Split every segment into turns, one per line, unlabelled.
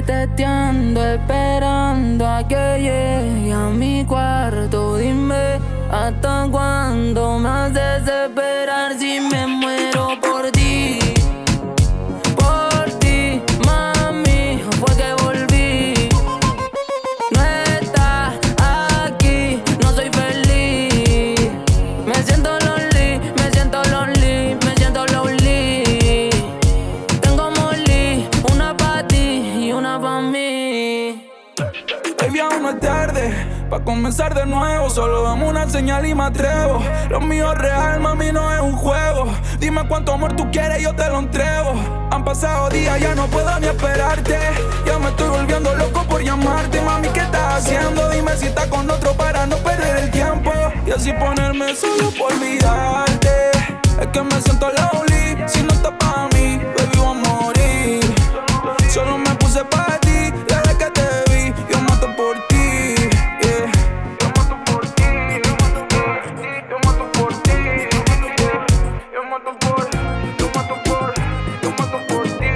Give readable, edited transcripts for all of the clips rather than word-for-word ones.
testeando, esperando a que llegue a mi cuarto. Dime, ¿hasta cuándo me haces esperar si me muero por ti? Por ti, mami, fue que volví. No estás aquí, no soy feliz. Me siento lonely, me siento lonely, me siento lonely. Tengo Molly, una pa' ti y una pa' mí.
Baby, aún no es tarde pa' comenzar de nuevo. Solo dame una señal y me atrevo. Lo mío es real, mami, no es un juego. Dime cuánto amor tú quieres, yo te lo entrego. Han pasado días, ya no puedo ni esperarte. Ya me estoy volviendo loco por llamarte. Mami, ¿qué estás haciendo? Dime si estás con otro para no perder el tiempo y así ponerme solo por olvidarte. Es que me siento lonely, si no estás pa' mí, baby, voy a morir. Solo me puse pa' ti, desde que te vi, yo mato por ti, yeah. Yo mato por ti, yo mato por ti, yo mato por ti, yo mato por ti, yo mato por ti.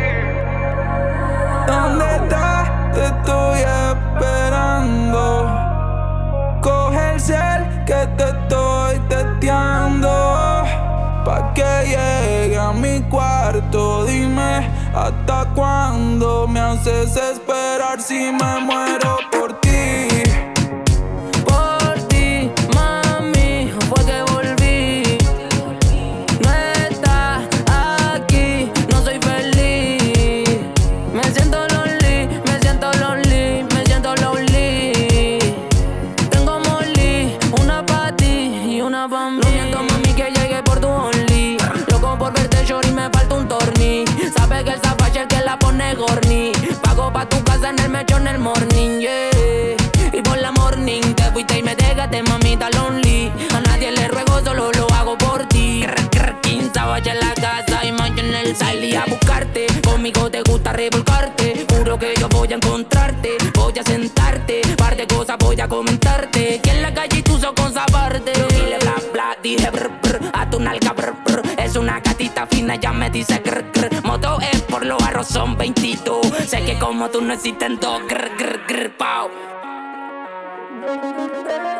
¿Dónde estás? Te estoy esperando. Coge el cel que te estoy testeando. Pa' que llegue a mi cuarto, dime ¿hasta cuándo me haces esperar si me muero por ti?
Por ti, mami, fue que volví. No estás aquí, no soy feliz. Me siento lonely, me siento lonely, me siento lonely. Tengo Molly, una pa' ti y una pa' mí. No miento, mami, que llegué por tu only. Loco por verte, shorty, me falta un torni. Sabe que el zapache el que la pone gorni. Pago pa' tu casa en el mechón en el morning, yeah. Y por la morning te fuiste y me dejaste, mamita, lonely. A nadie le ruego, solo lo hago por ti. 15 vaya en la casa y mañana en el sale a buscarte. Conmigo te gusta revolcarte. Juro que yo voy a encontrarte. Voy a sentarte, par de cosas voy a comentarte. Que en la calle tú sos cosa aparte. Dile bla bla, dije brr brr. A tu nalga brr brr. Es una gatita fina, ya me dice grr grr. Moto es por los arroz son 22. Sé que como tú no existen dos grr grr grr pao.